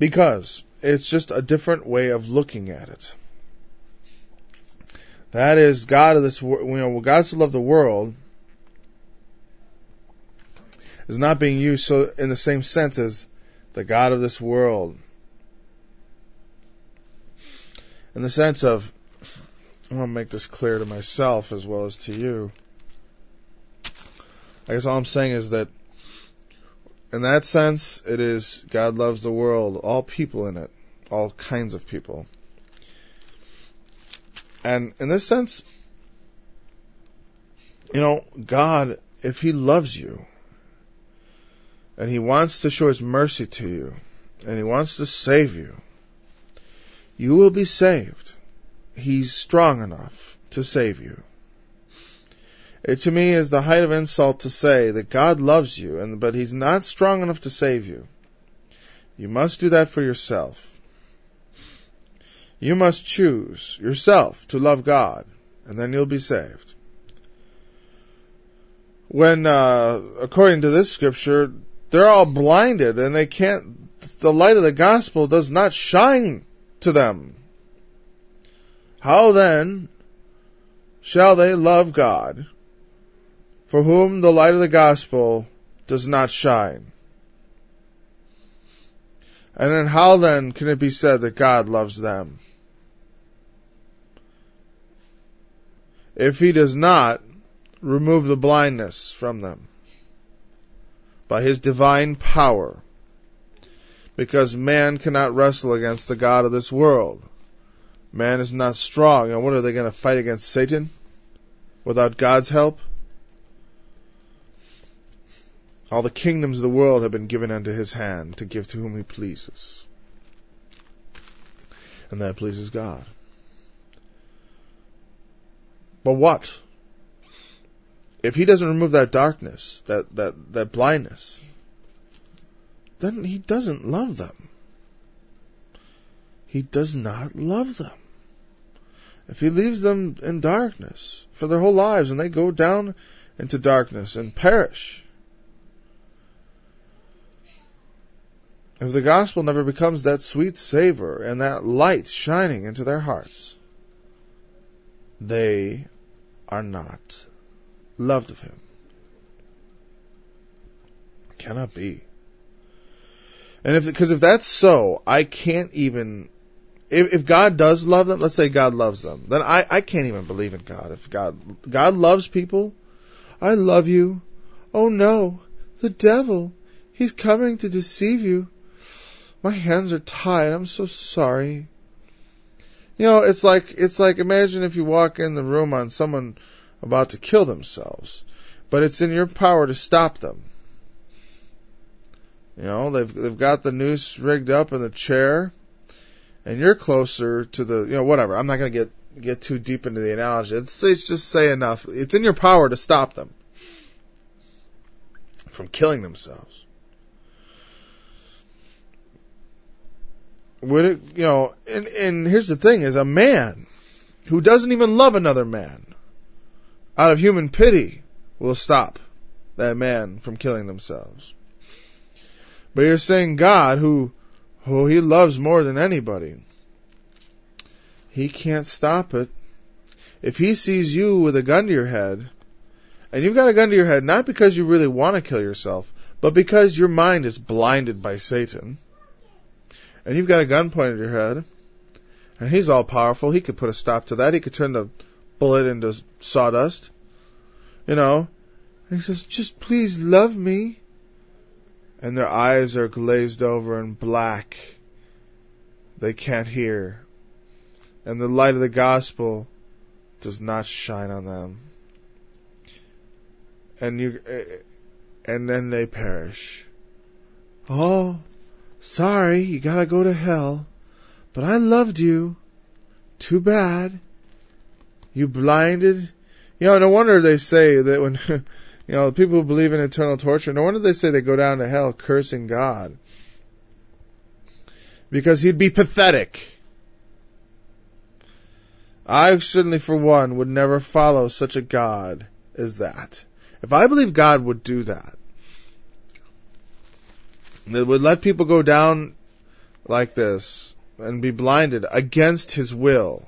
Because it's just a different way of looking at it. That is, God of this world, God so loved the world is not being used so in the same sense as the God of this world. In the sense of, I want to make this clear to myself as well as to you. I guess all I'm saying is that in that sense, it is God loves the world, all people in it, all kinds of people. And in this sense, God, if He loves you, and He wants to show His mercy to you, and He wants to save you, you will be saved. He's strong enough to save you. It to me is the height of insult to say that God loves you, but He's not strong enough to save you. You must do that for yourself. You must choose yourself to love God, and then you'll be saved. When, according to this scripture, they're all blinded and the light of the gospel does not shine to them. How then shall they love God, for whom the light of the gospel does not shine? And then how then can it be said that God loves them? If He does not remove the blindness from them by His divine power, because man cannot wrestle against the God of this world. Man is not strong. And what are they going to fight against Satan without God's help? All the kingdoms of the world have been given unto His hand to give to whom He pleases. And that pleases God. But what? If He doesn't remove that darkness, that blindness, then He doesn't love them. He does not love them. If He leaves them in darkness for their whole lives and they go down into darkness and perish, if the gospel never becomes that sweet savor and that light shining into their hearts, they are not loved of Him. It cannot be. And because if that's so, I can't even, if God does love them, let's say God loves them, then I can't even believe in God. If God loves people, I love you. Oh no, the devil, he's coming to deceive you. My hands are tied. I'm so sorry. It's like imagine if you walk in the room on someone about to kill themselves, but it's in your power to stop them. They've got the noose rigged up in the chair, and you're closer to the, whatever. I'm not going to get too deep into the analogy. It's just say enough. It's in your power to stop them from killing themselves. Would it, and here's the thing, is a man who doesn't even love another man, out of human pity, will stop that man from killing themselves. But you're saying God, who He loves more than anybody, He can't stop it. If He sees you with a gun to your head, and you've got a gun to your head not because you really want to kill yourself, but because your mind is blinded by Satan, and you've got a gun pointed at your head, and He's all powerful, He could put a stop to that. He could turn the bullet into sawdust. And He says, just please love me. And their eyes are glazed over and black. They can't hear. And the light of the gospel does not shine on them. And then they perish. Oh, sorry, you gotta go to hell. But I loved you. Too bad. You blinded. No wonder they say that when, people who believe in eternal torture, no wonder they say they go down to hell cursing God. Because He'd be pathetic. I certainly, for one, would never follow such a God as that. If I believe God would do that, would let people go down like this and be blinded against His will,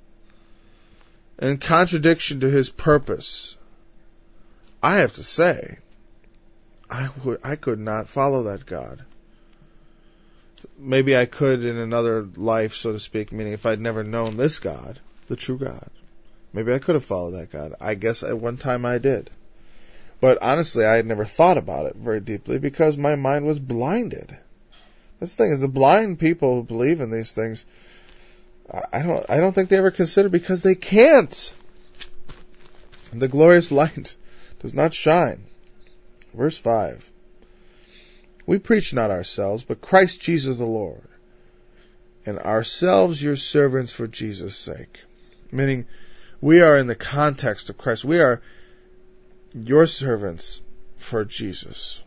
in contradiction to His purpose, I have to say, I could not follow that God. Maybe I could in another life, so to speak, meaning if I'd never known this God, the true God, maybe I could have followed that God. I guess at one time I did. But honestly, I had never thought about it very deeply because my mind was blinded. That's the thing, is the blind people who believe in these things, I don't think they ever consider, because they can't. The glorious light does not shine. Verse 5. We preach not ourselves, but Christ Jesus the Lord, and ourselves your servants for Jesus' sake. Meaning, we are in the context of Christ. We are your servants for Jesus.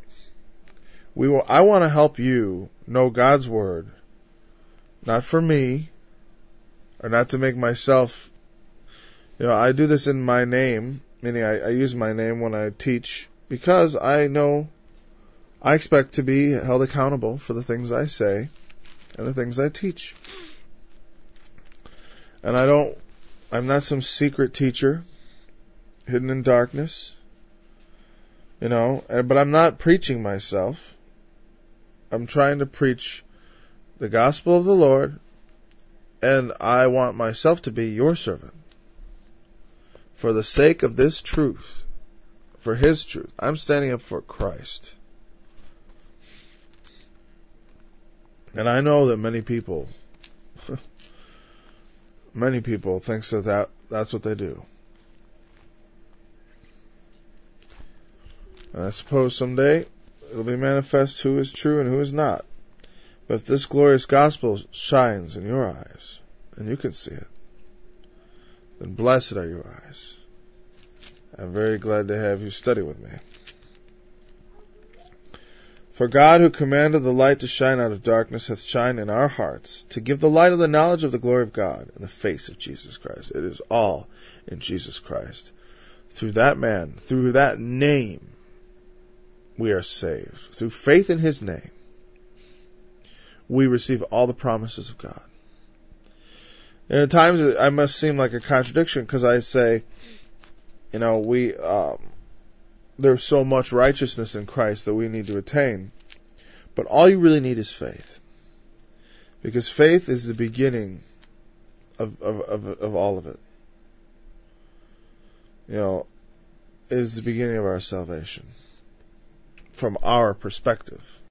I want to help you know God's Word, not for me, or not to make myself, I do this in my name, meaning I use my name when I teach, because I expect to be held accountable for the things I say and the things I teach. And I'm not some secret teacher hidden in darkness, but I'm not preaching myself. I'm trying to preach the gospel of the Lord, and I want myself to be your servant for the sake of this truth, for His truth. I'm standing up for Christ. And I know that many people think that's what they do. And I suppose someday it'll be manifest who is true and who is not. But if this glorious gospel shines in your eyes, and you can see it, then blessed are your eyes. I'm very glad to have you study with me. For God, who commanded the light to shine out of darkness, hath shined in our hearts, to give the light of the knowledge of the glory of God in the face of Jesus Christ. It is all in Jesus Christ. Through that man, through that name, we are saved. Through faith in His name, we receive all the promises of God. And at times I must seem like a contradiction, because I say, there's so much righteousness in Christ that we need to attain. But all you really need is faith. Because faith is the beginning of all of it. It is the beginning of our salvation, from our perspective.